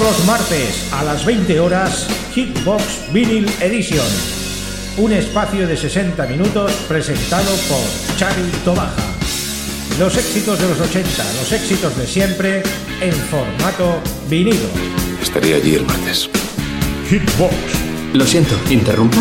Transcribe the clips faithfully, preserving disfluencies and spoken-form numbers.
los martes a las veinte horas, Hitbox Vinyl Edition. Un espacio de sesenta minutos presentado por Xavi Tobaja. Los éxitos de los ochenta, los éxitos de siempre en formato vinilo. Estaría allí el martes. Hitbox. Lo siento, ¿interrumpo?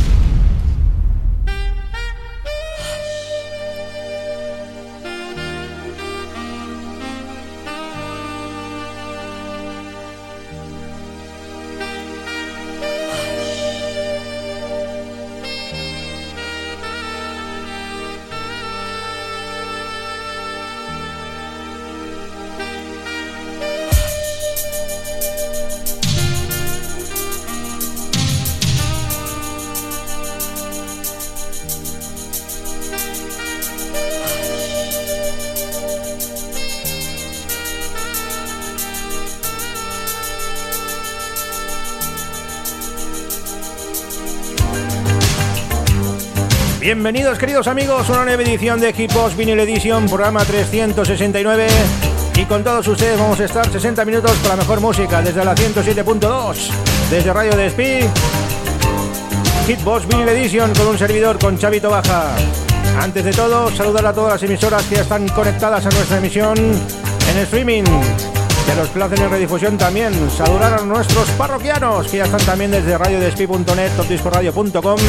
Bienvenidos, queridos amigos, a una nueva edición de Hitbox Vinyl Edition, programa trescientos sesenta y nueve. Y con todos ustedes vamos a estar sesenta minutos con la mejor música desde la ciento siete punto dos, desde Radio Despí. Hitbox Vinyl Edition con un servidor, con Xavi Tobaja. Antes de todo, saludar a todas las emisoras que ya están conectadas a nuestra emisión en streaming, de los que lo hacen en redifusión también. Saludar a nuestros parroquianos que ya están también desde radio despí punto net, top disco radio punto com.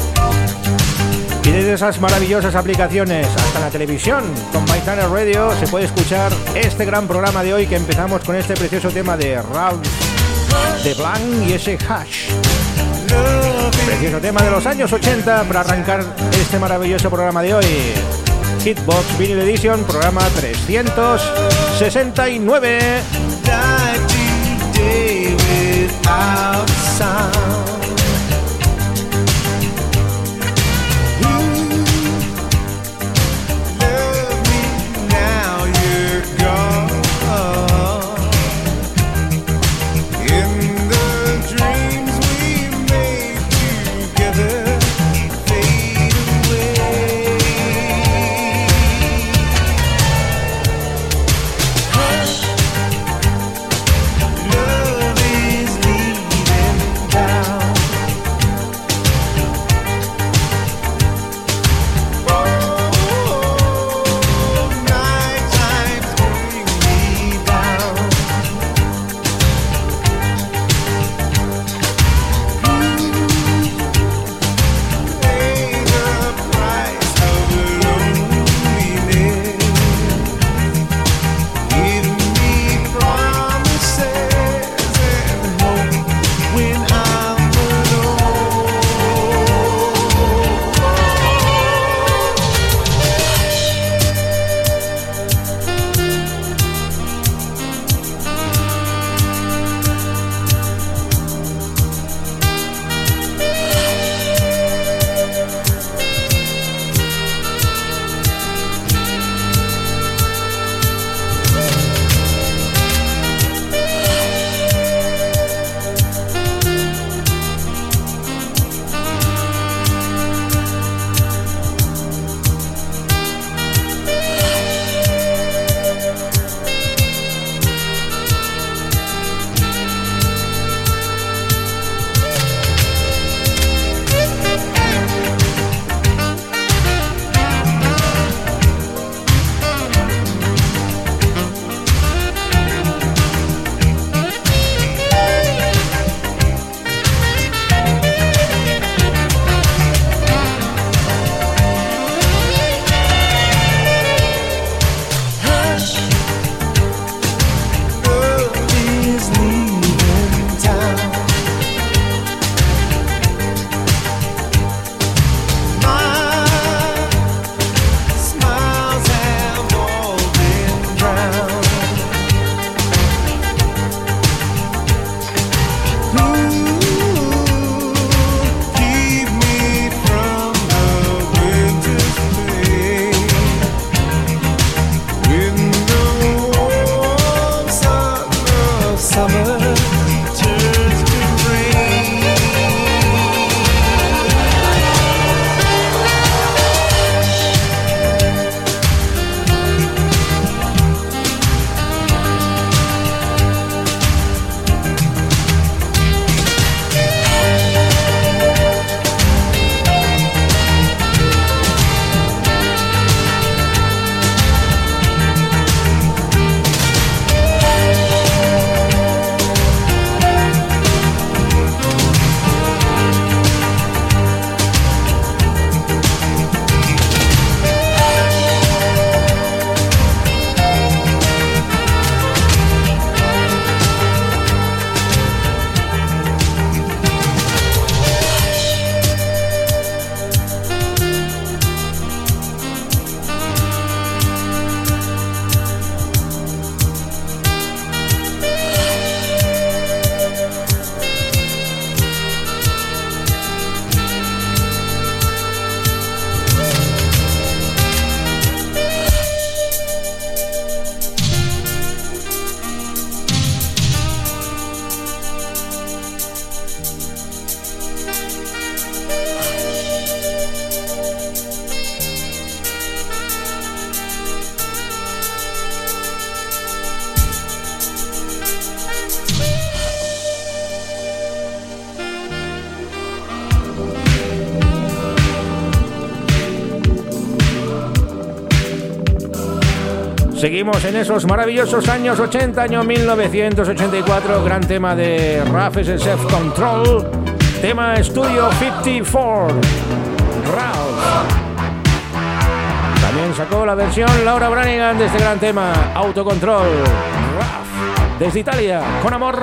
Y desde esas maravillosas aplicaciones hasta la televisión, con MyTuner Radio se puede escuchar este gran programa de hoy, que empezamos con este precioso tema de Ralph de Blanc y ese Hash. Precioso tema de los años ochenta para arrancar este maravilloso programa de hoy. Hitbox Vinyl Edition, programa trescientos sesenta y nueve. Down. Seguimos en esos maravillosos años ochenta, año mil novecientos ochenta y cuatro, gran tema de Raf es el Self Control, tema estudio cincuenta y cuatro, Ralph. También sacó la versión Laura Branigan de este gran tema, Autocontrol, Raf, desde Italia, con amor.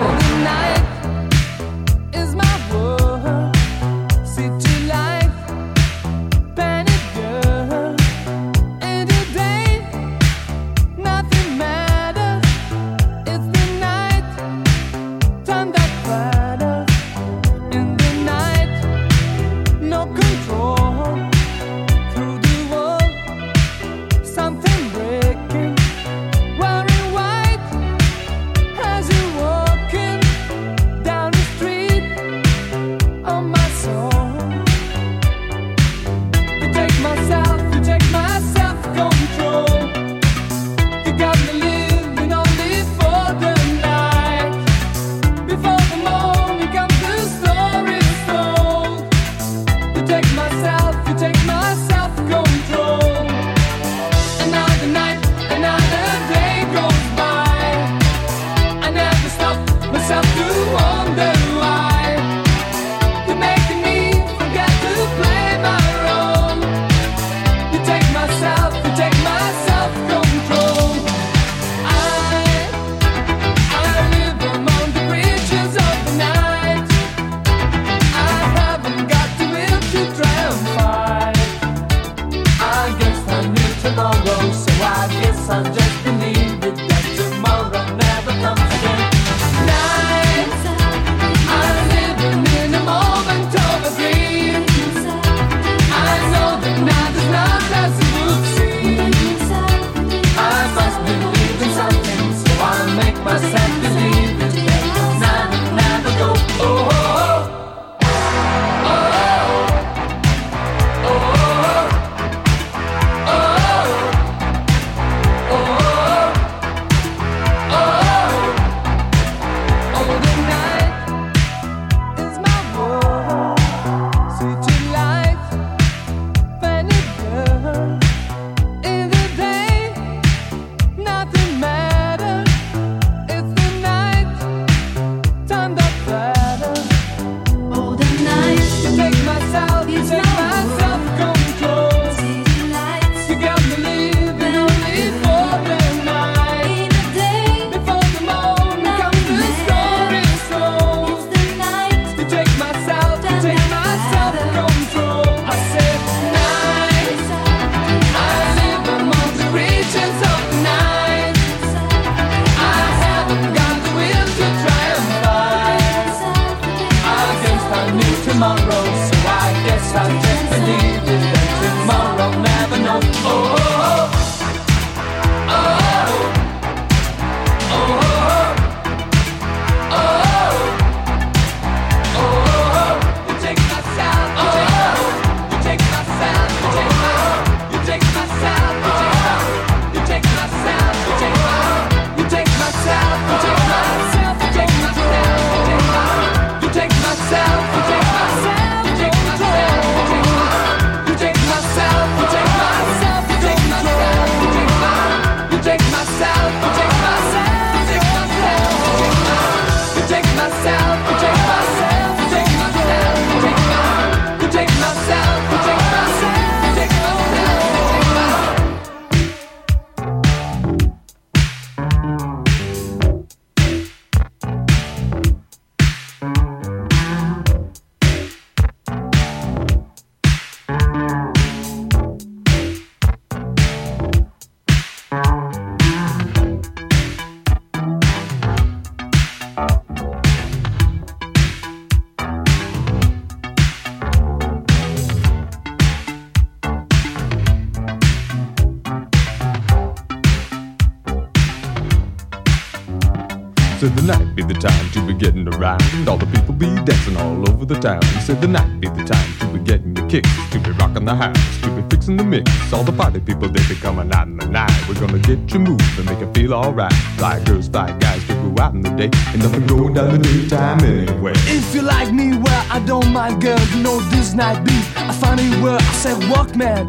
Said the night be the time to be getting around, all the people be dancing all over the town. Said the night be the time to be getting your kicks, to be rocking the house, to be fixing the mix. All the party people, they be coming out in the night. We're gonna get you moving and make you feel alright. Fly girls, fly guys, to go out in the day, and nothing going down the daytime anyway. If you like me, well, I don't mind, girl. You know this night be a funny word. I said walk, man.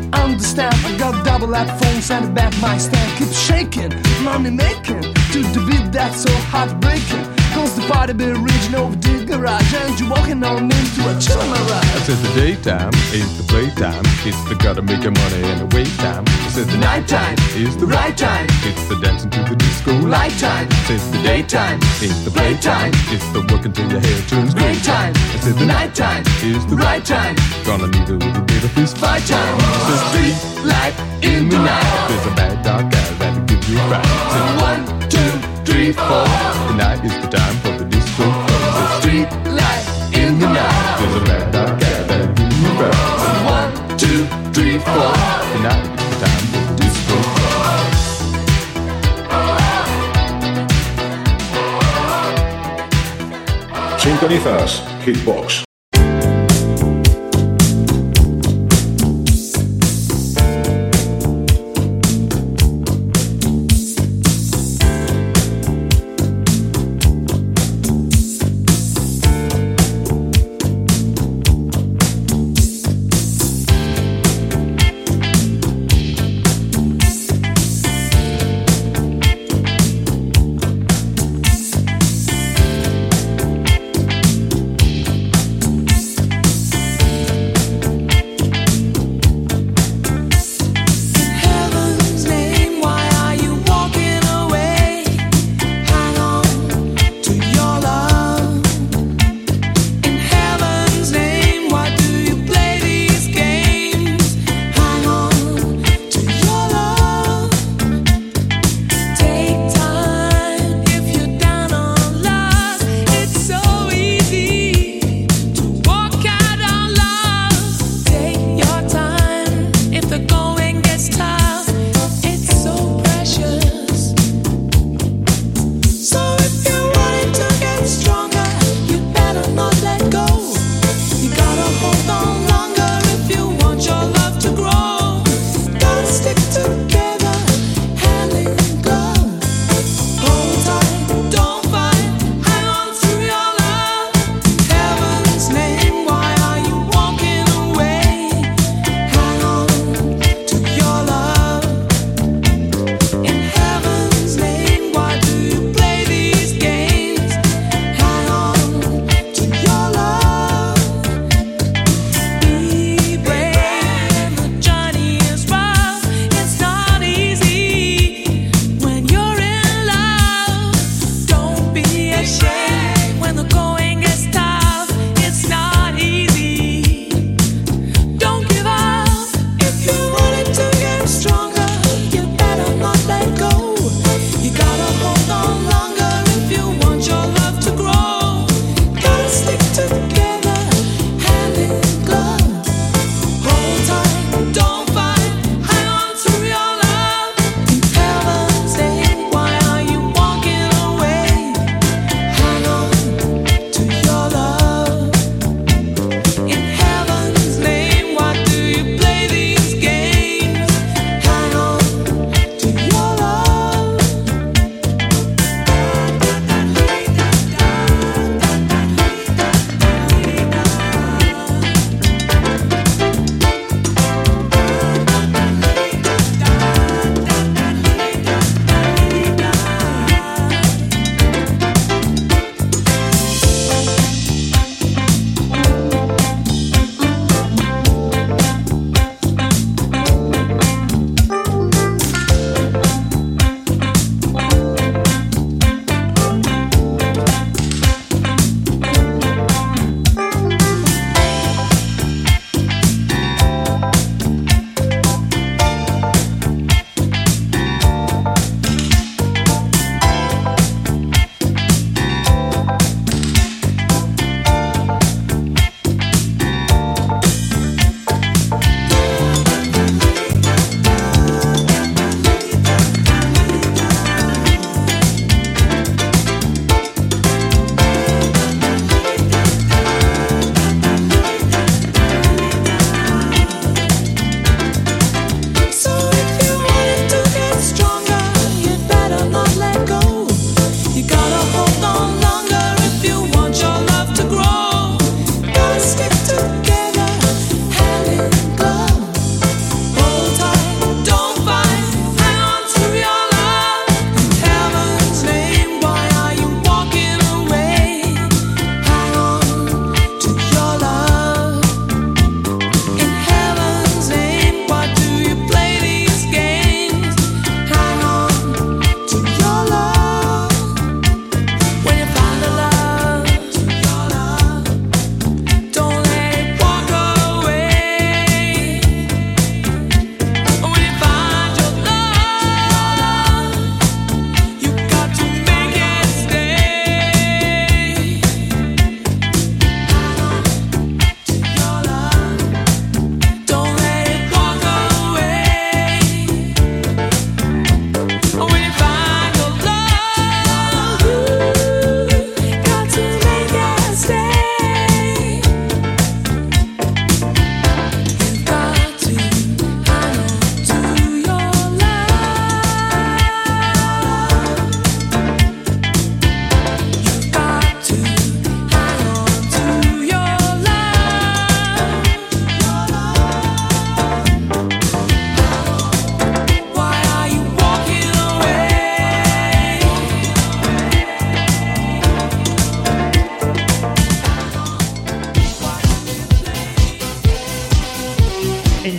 understand. I got double lap phones and the back my stand. Keep shaking, money making to the beat that's so heartbreaking. Cause the party be reaching over the garage and you walking on into a chill ride. I said the daytime is the playtime. It's the gotta make your money and the wait time. I said the nighttime is the right time. It's the dancing to the disco light time. I said the daytime is the playtime. It's the work until your hair turns gray time. I said the nighttime is the right time. Gonna need a little bit of fist fight time. I said street light in the night. There's a bad dog guy that'll give you a fright. I said one, two, three, four. The night is the time for the disco. The street light in the night. There's a bad dog guy that'll give you a fright. I said one, two, three, four. The night is the time for the disco. Sintonizas Hitbox.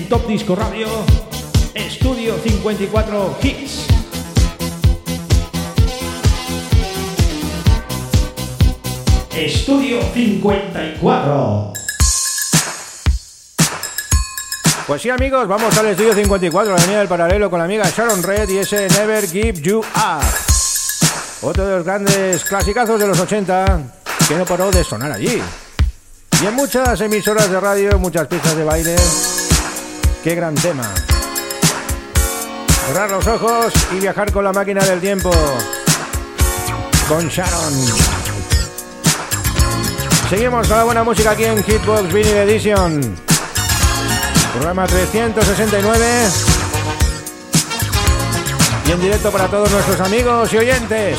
Top Disco Radio, Estudio cincuenta y cuatro Hits. Estudio cincuenta y cuatro. Pues sí, amigos, vamos al Estudio cincuenta y cuatro, la avenida del Paralelo, con la amiga Sharon Red y ese Never Give You Up. Otro de los grandes clasicazos de los ochenta que no paró de sonar allí. Y en muchas emisoras de radio, muchas pistas de baile. ¡Qué gran tema! Cerrar los ojos y viajar con la máquina del tiempo. Con Sharon. Seguimos con la buena música aquí en Hitbox Vinyl Edition. Programa trescientos sesenta y nueve. Y en directo para todos nuestros amigos y oyentes.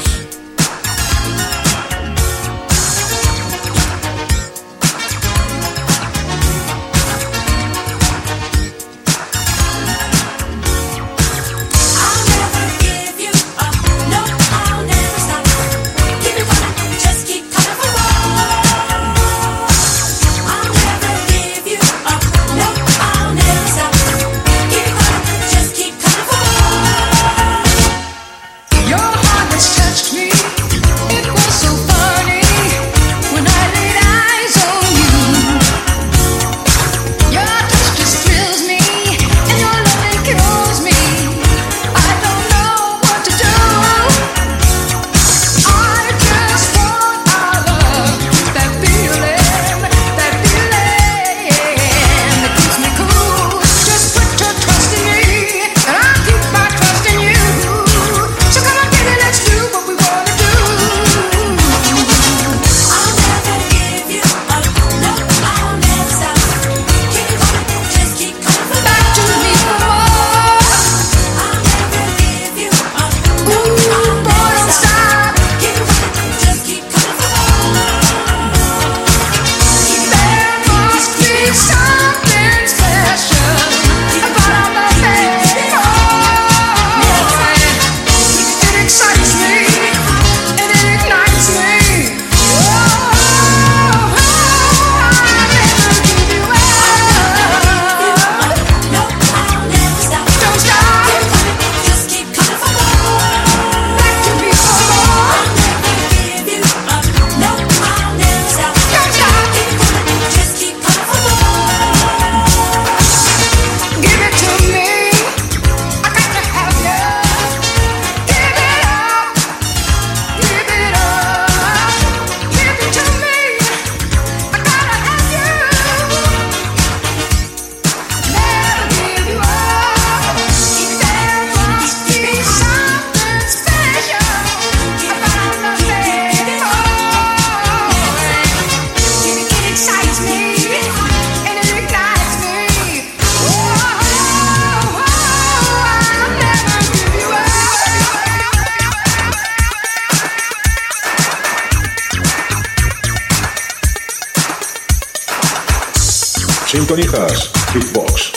Sintonizas Hitbox.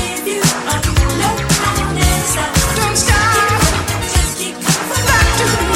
Don't stop, just keep coming back to me.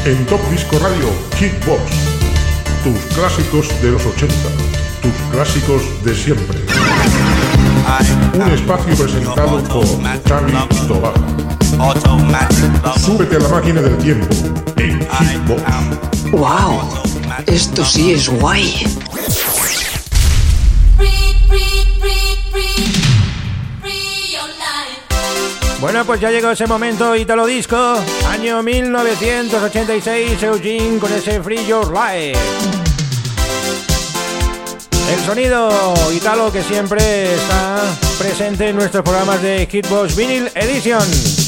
En Top Disco Radio, Hitbox. Tus clásicos de los ochenta. Tus clásicos de siempre. Un espacio presentado por Xavi Tobaja. Súbete a la máquina del tiempo en Hitbox. ¡Wow! Esto sí es guay. Bueno, pues ya llegó ese momento, Italo Disco, año mil novecientos ochenta y seis, Eugene con ese Free Your Life. El sonido Italo que siempre está presente en nuestros programas de Hitbox Vinyl Edition.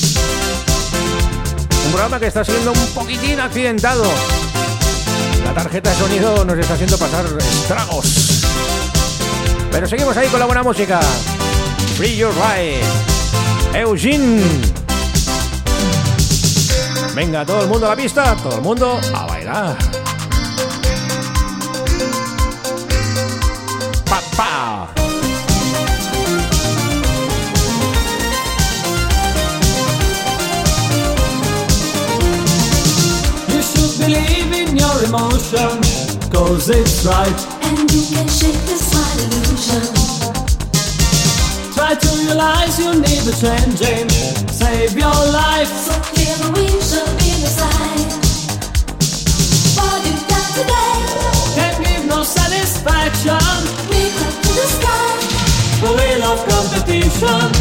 Un programa que está siendo un poquitín accidentado. La tarjeta de sonido nos está haciendo pasar estragos. Pero seguimos ahí con la buena música. Free Your Life. Eugene. Venga, todo el mundo a la pista, todo el mundo a bailar. Pa, pa. You should believe in your emotion, cause it's right. And you can shake this wild illusion. Try to realize you need a changing. Save your life. So clear the wings of being aside. What you've done today Can't give no satisfaction. we cut to the sky. The wheel of competition.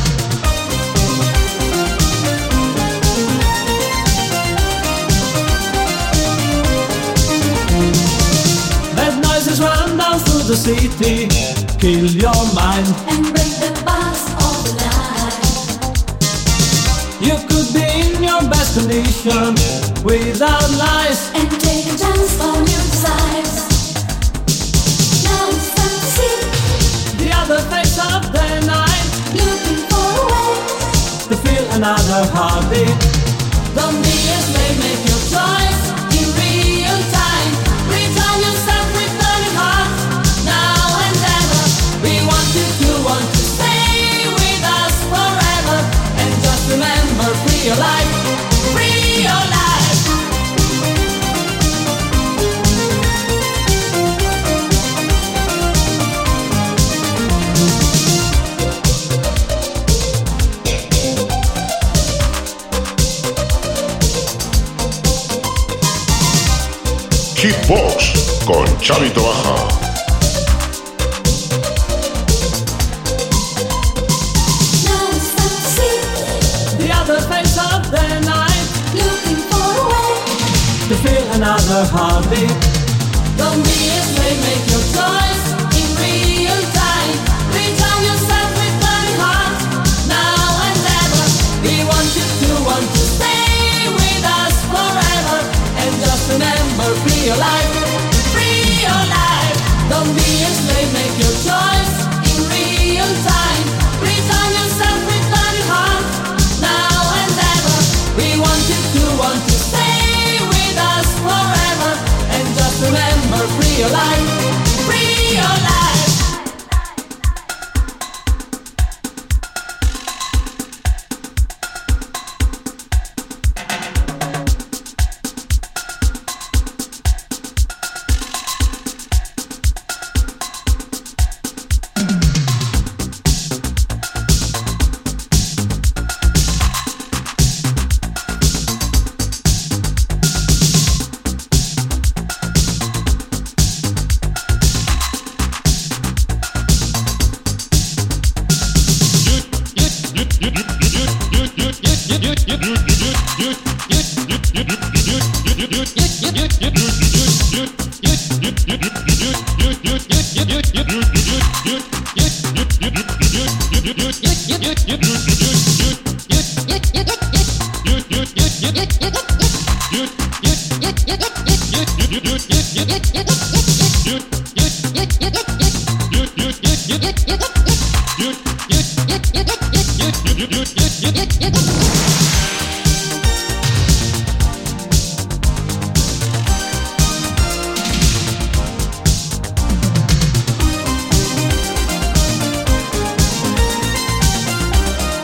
Bad noises run down through the city. Kill your mind. And break the bars of the night. You could be in your best condition without lies. And take a chance on your desires. Now it's time to see The other face of the night. looking for a way. To feel another heartbeat. Don't be afraid, make your choice in real time. Return yourself, return your heart. Now and ever, we want you to want to stay with us forever. And just remember, free your life, free your life. Hitbox con Xavi Tobaja. Now it's time to see The other face of the night. looking for a way. To feel another heartbeat. Don't be afraid, make your choice in real time. Return yourself, return your heart. Now and ever, we want you to want to stay with us forever. And just remember, free your life, free your life. Don't be a slave, make your choice in real time. Return yourself, return your heart. Now and ever, we want you to want to stay with us forever. And just remember, free your life, free your life.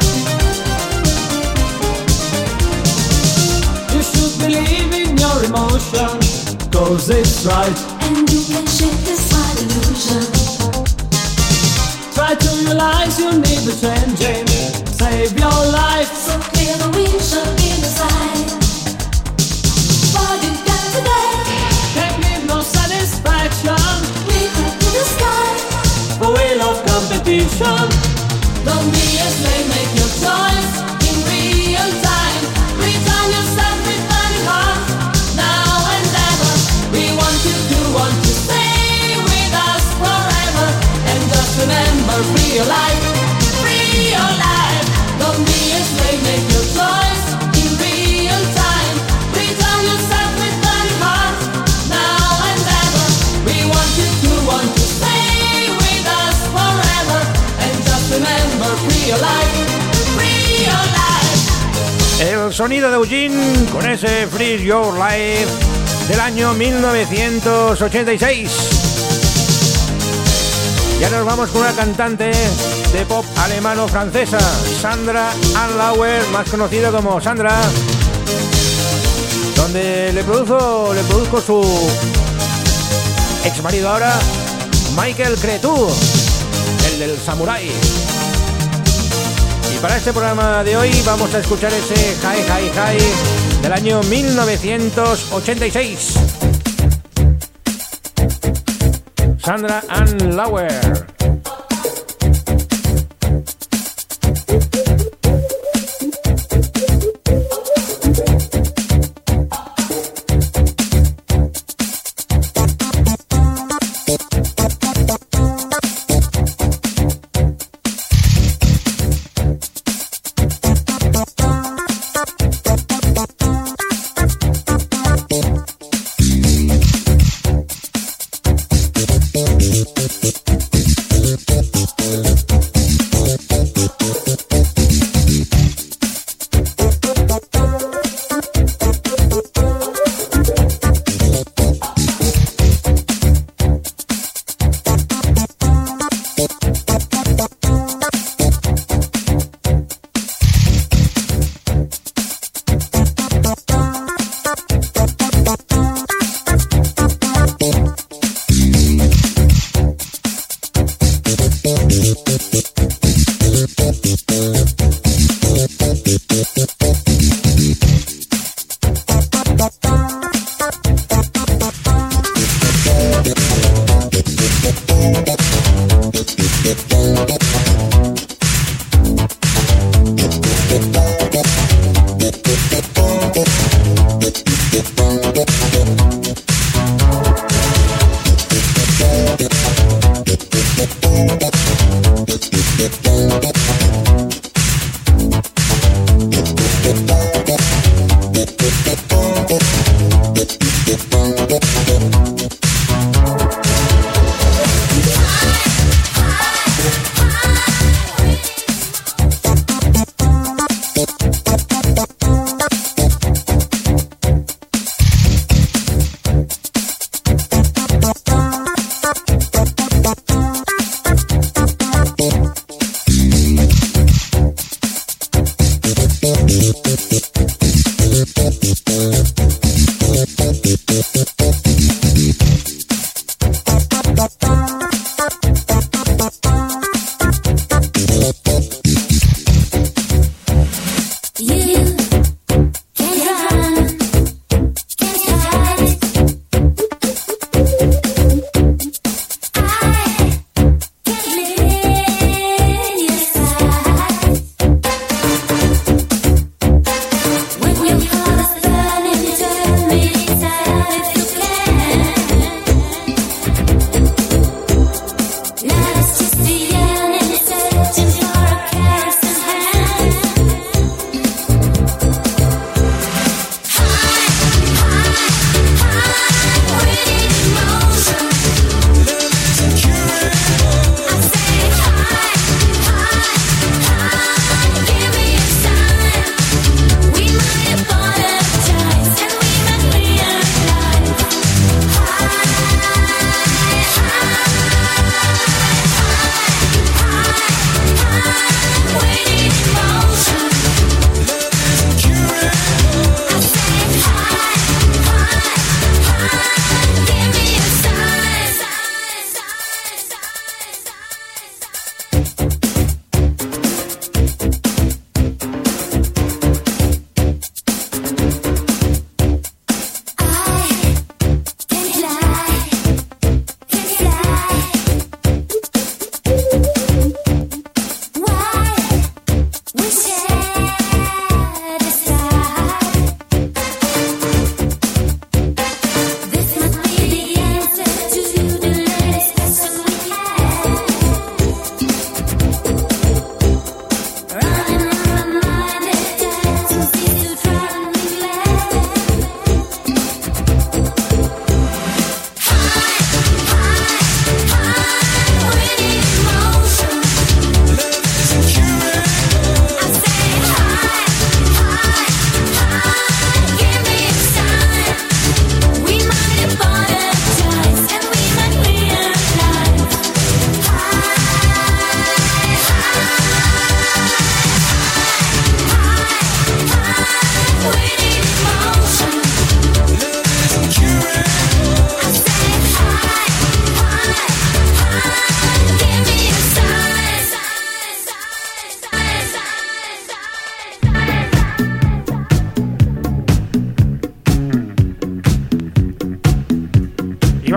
You should believe in your emotions. solution, cause it's right. And you can shake this wild illusion. Try to realize you need the changing, save your life. So clear the windshield in the side. What you got today? Can't give no satisfaction. We cut to the sky. For we love competition. Don't be a slave, make your choice in real time. Return yourself with burning heart, now and ever. We want you to want to stay with us forever. And just remember, free your life, free your life. Don't be a slave, make your choice in real time. Return yourself with burning heart, now and ever. We want you to want to stay with us forever. And just remember, free your life, free your life. El sonido de Eugene con ese Free Your Life del año mil novecientos ochenta y seis. Ya nos vamos con una cantante de pop alemano-francesa, Sandra Anlauer, más conocida como Sandra, donde le produjo, le produjo su ex marido ahora, Michael Cretu, el del Samurai. Y para este programa de hoy vamos a escuchar ese Hi Hi Hi del año mil novecientos ochenta y seis. Sandra Anlauer.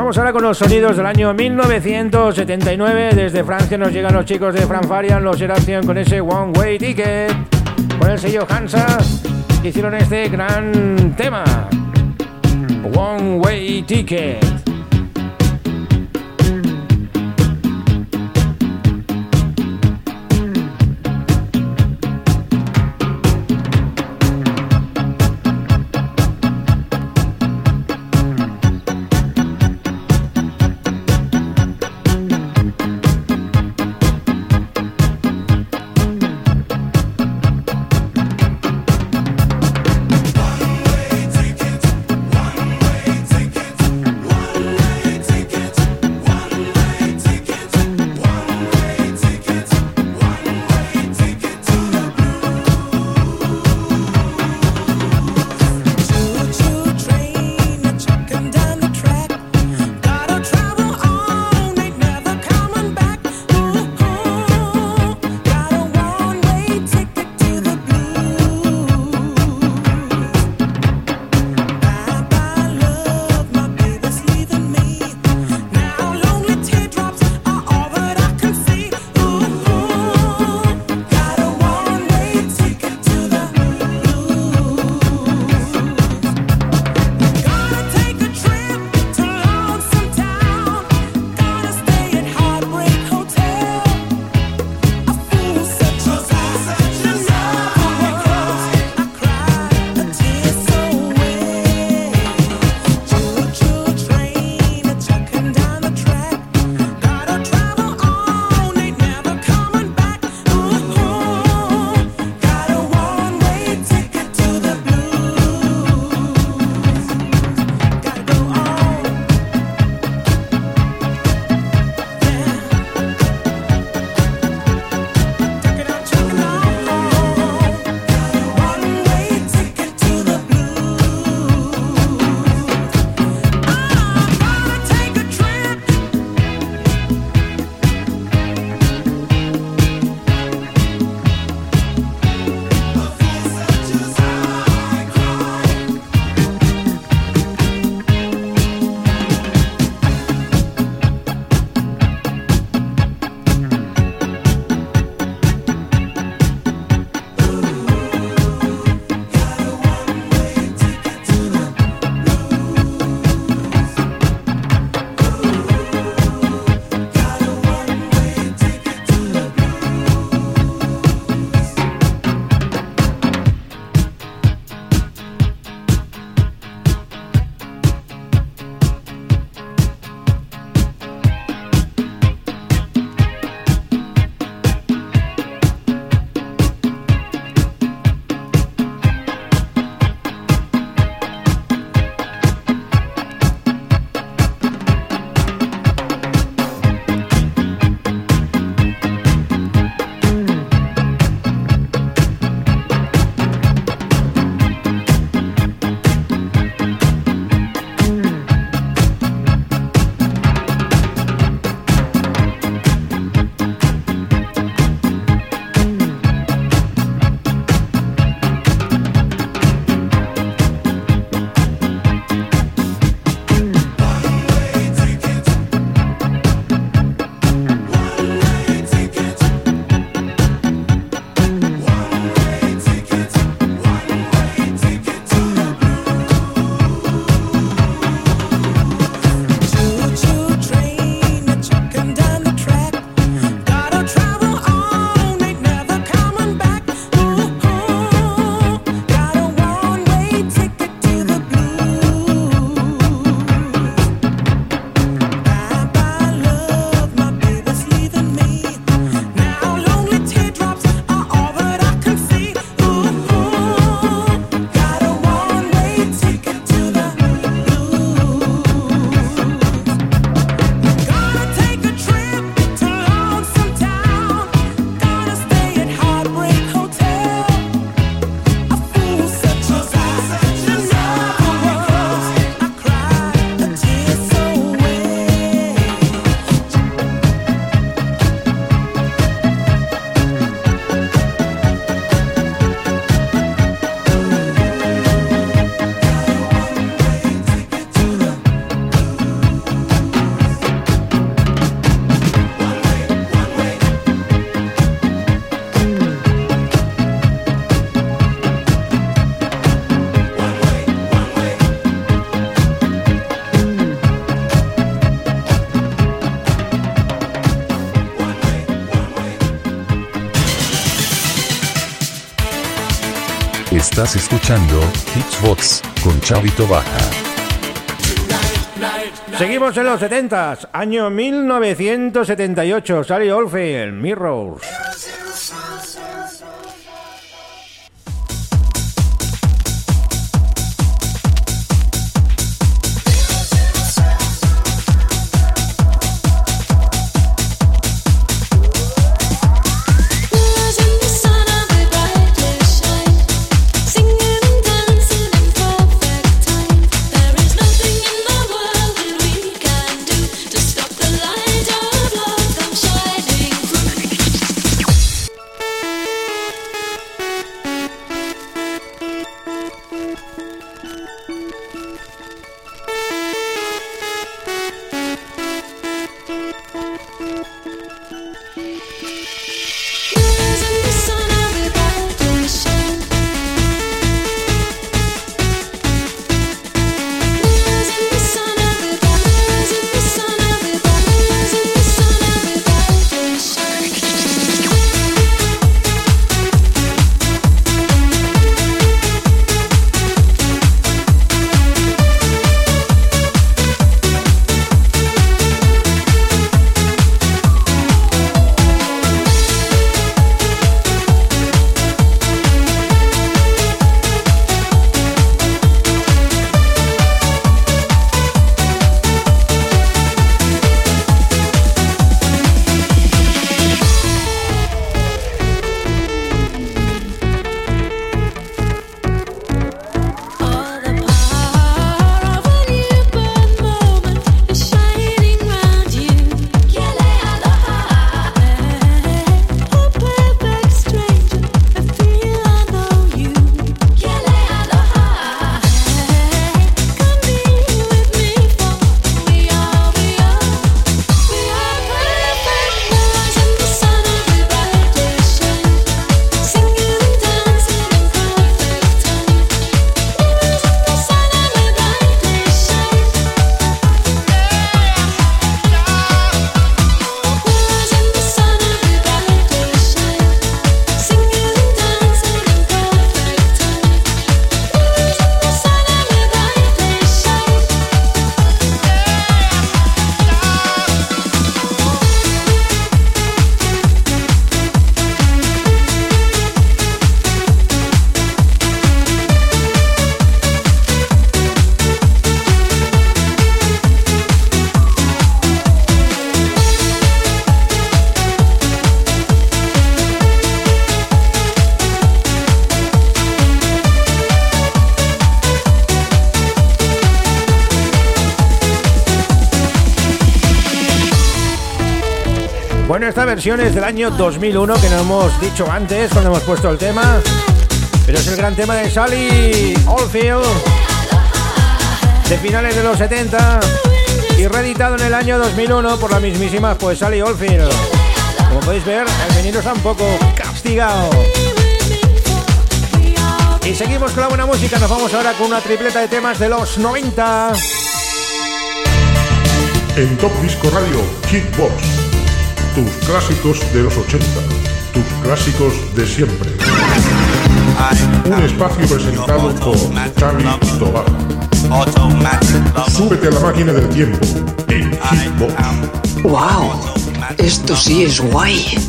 Vamos ahora con los sonidos del año mil novecientos setenta y nueve. Desde Francia nos llegan los chicos de Franfarian, los Eraction, con ese One Way Ticket. Con el sello Hansa hicieron este gran tema, One Way Ticket. One way ticket, one way ticket. Estás escuchando Hitchbox con Chavito Baja. Seguimos en los setentas, año mil novecientos setenta y ocho, Sally Oldfield, Mirrors. Bueno, esta versión es del año dos mil uno, que no hemos dicho antes cuando hemos puesto el tema, pero es el gran tema de Sally Oldfield, de finales de los setenta y reeditado en el año dos mil uno por la mismísima pues Sally Oldfield. Como podéis ver, el vinilo está un poco castigado. Y seguimos con la buena música, nos vamos ahora con una tripleta de temas de los noventa. En Top Disco Radio, Hitbox. Tus clásicos de los ochenta, tus clásicos de siempre. Un espacio presentado por Xavi Tobaja. Súbete a la máquina del tiempo en Hitbox. ¡Wow! Esto sí es guay.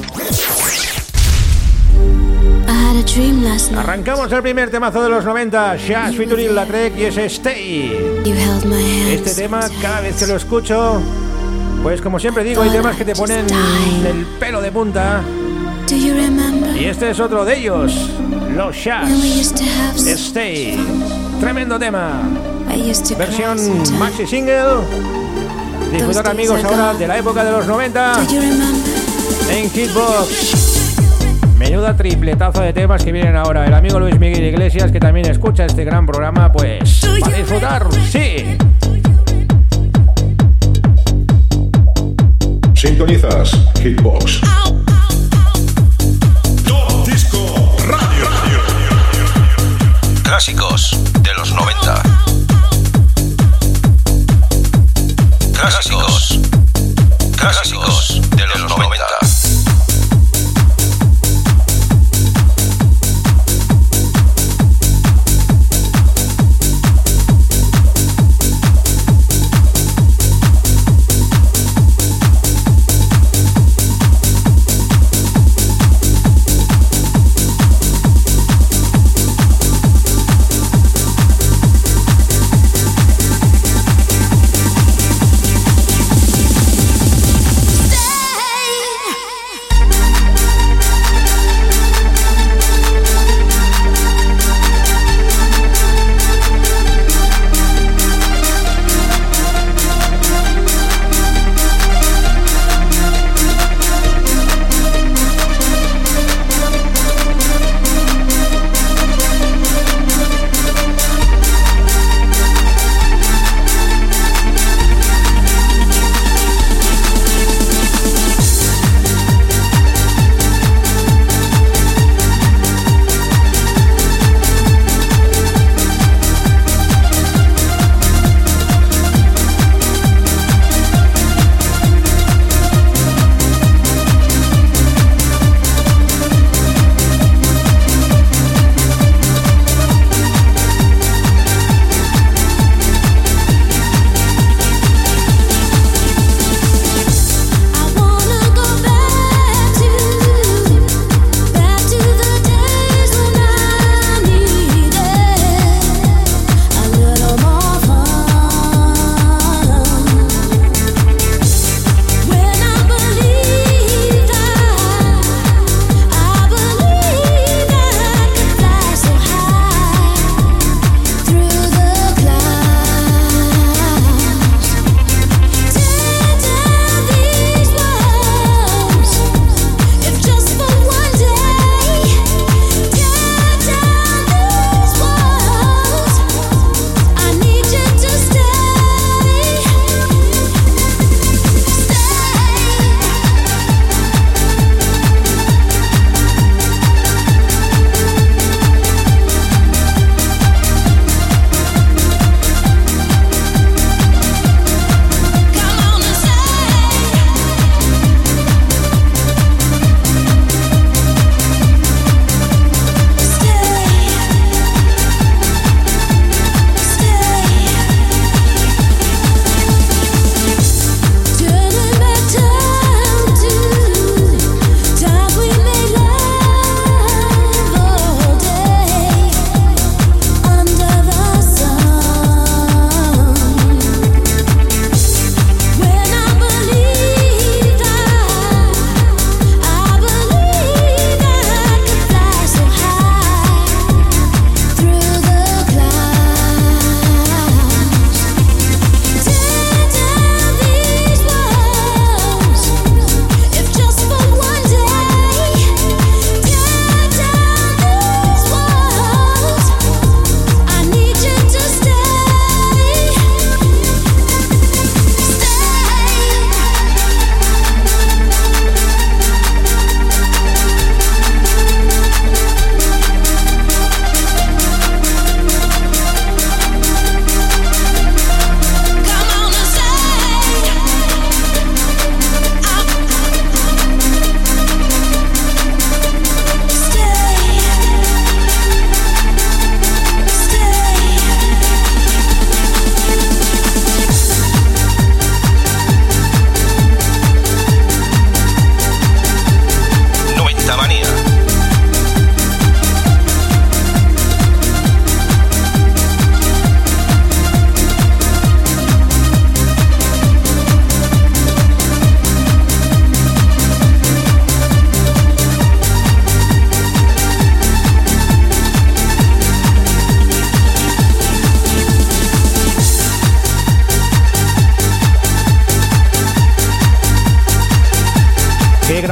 Arrancamos el primer temazo de los noventa, Shaz featuring La Trek, y ese Stay. Este tema, cada vez que lo escucho, pues como siempre digo, hay temas que te ponen el pelo de punta. Y este es otro de ellos, los Shaz, Stay. Tremendo tema. Versión maxi single. Disfrutar, amigos, ahora de la época de los noventa en Hitbox. Menuda tripletazo de temas que vienen ahora. El amigo Luis Miguel Iglesias, que también escucha este gran programa, pues para disfrutar, sí. Sintonizas Hitbox. Top Disco Radio. Clásicos de los noventa. Clásicos. Clásicos de los noventa.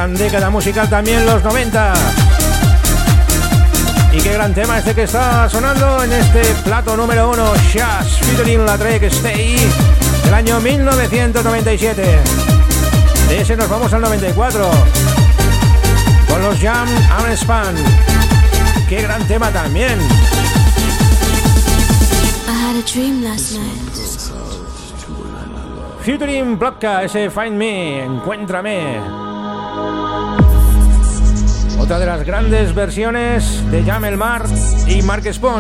Gran década musical también, los noventa. Y qué gran tema este que está sonando en este plato número uno, Shaz featuring La Trek Stay, del año mil novecientos noventa y siete. De ese nos vamos al noventa y cuatro, con los Jam and Span. Qué gran tema también. I had a dream last night. Featuring Plopka, ese Find Me, Encuéntrame. Otra de las grandes versiones de Jamel Mar y Mark Spawn.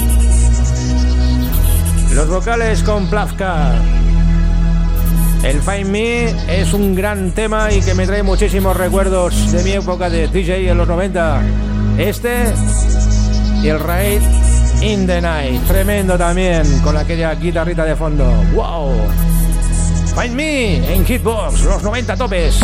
Los vocales con Plopka. El Find Me es un gran tema y que me trae muchísimos recuerdos de mi época de D J en los noventa. Este y el Raid in the Night, tremendo también, con aquella guitarrita de fondo. ¡Wow! Find Me en Hitbox, los noventa topes.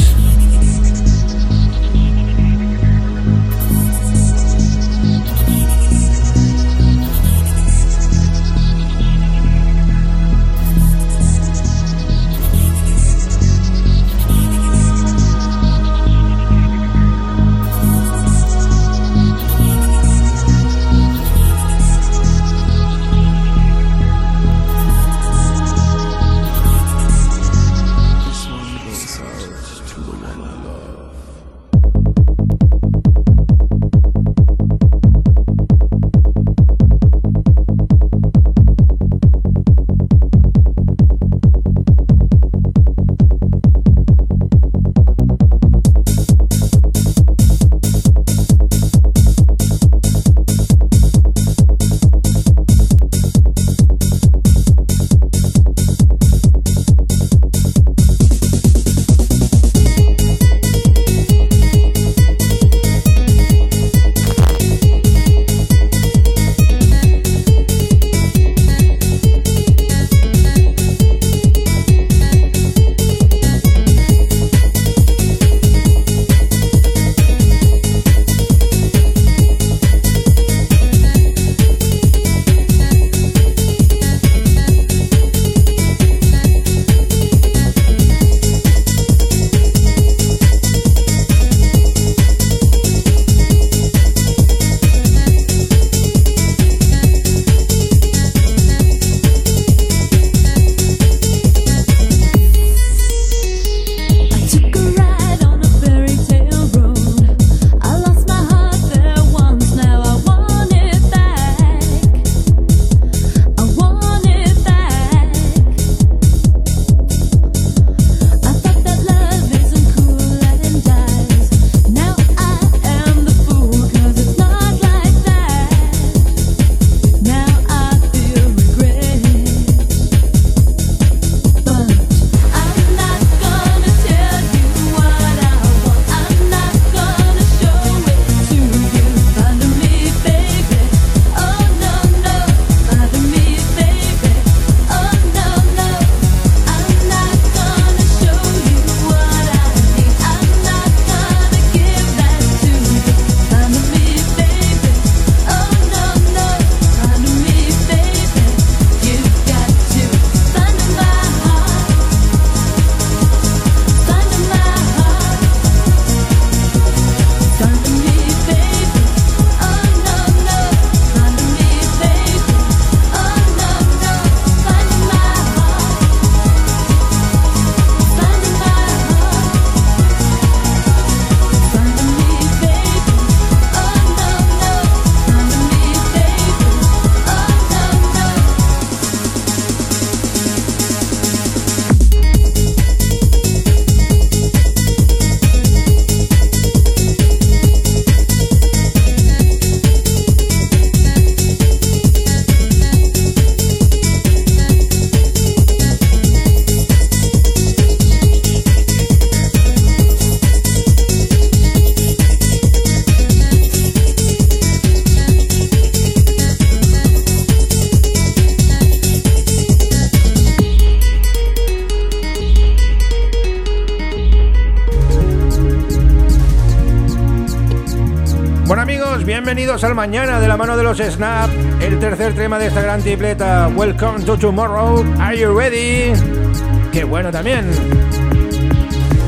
Bienvenidos al mañana de la mano de los Snap, el tercer tema de esta gran tripleta. Welcome to Tomorrow, Are You Ready? Qué bueno también.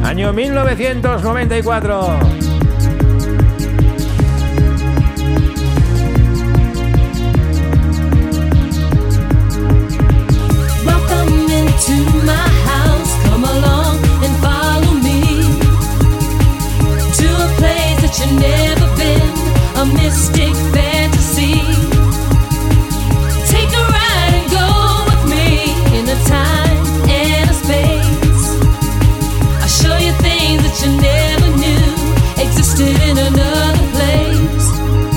Año mil novecientos noventa y cuatro. To my house, come along and follow me to a place that you've never been, a mystic fantasy. Take a ride and go with me in a time and a space. I'll show you things that you never knew existed in another place.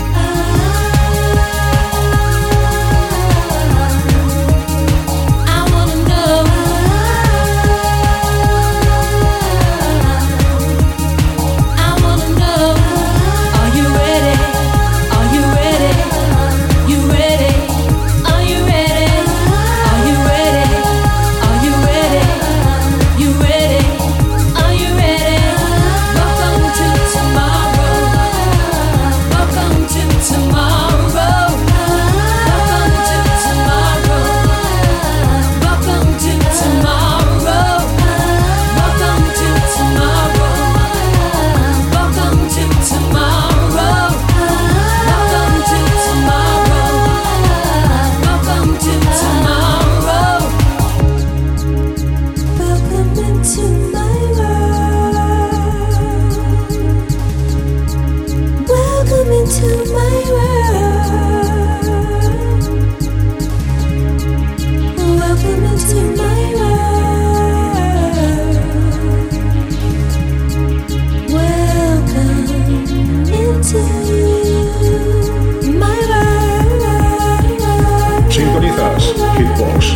Sintonizas Hitbox.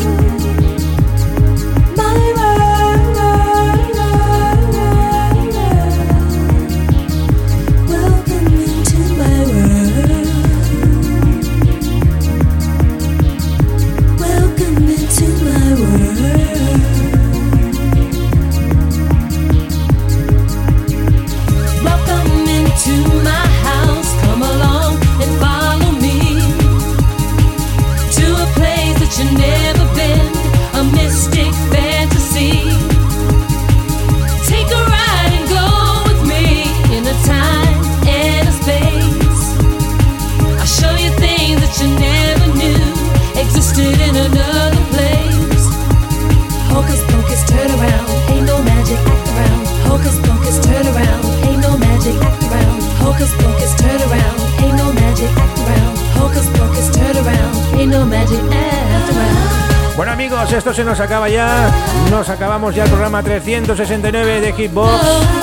Bueno amigos, esto se nos acaba ya. Nos acabamos ya el programa trescientos sesenta y nueve de Hitbox.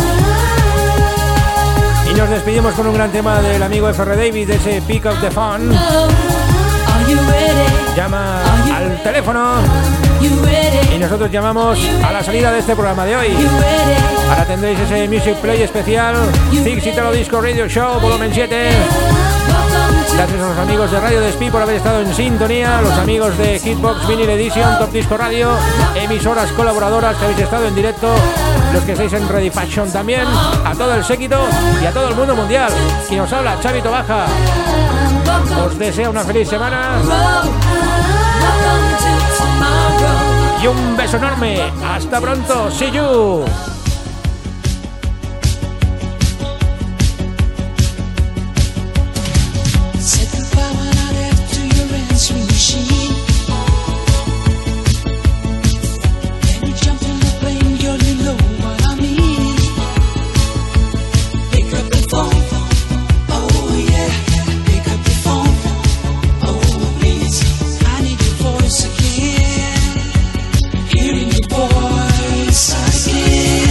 Y nos despedimos con un gran tema del amigo F R David, de ese Pick Up the Phone. Llama al teléfono y nosotros llamamos a la salida de este programa de hoy. Ahora tendréis ese Music Play especial Six Italo Disco Radio Show volumen siete. Gracias a los amigos de Radio Despí por haber estado en sintonía, los amigos de Hitbox Vinyl Edition, Top Disco Radio, emisoras colaboradoras que habéis estado en directo, los que estáis en Ready Fashion también, a todo el séquito y a todo el mundo mundial. Quien os habla, Chavito Baja, os desea una feliz semana y un beso enorme. Hasta pronto, see you. Voice again.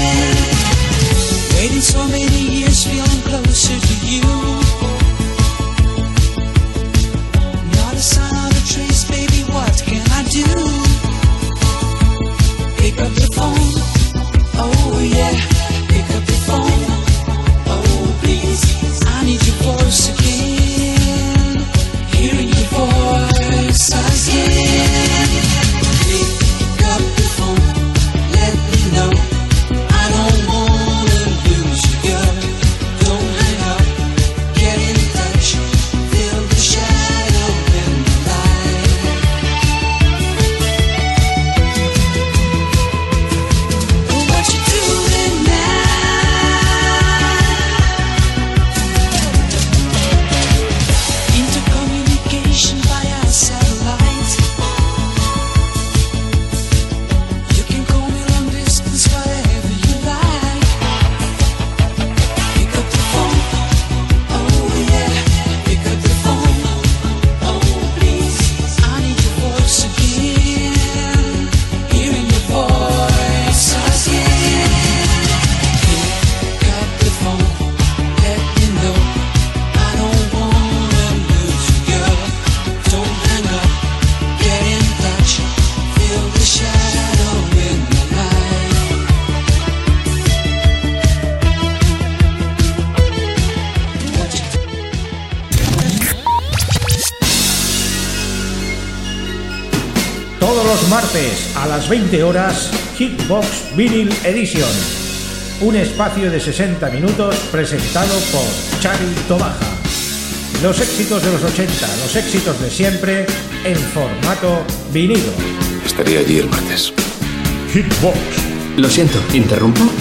los martes a las veinte horas, Hitbox Vinyl Edition. Un espacio de sesenta minutos presentado por Xavi Tobaja. Los éxitos de los ochenta, los éxitos de siempre en formato vinilo. Estaré allí el martes. Hitbox. Lo siento, ¿interrumpo?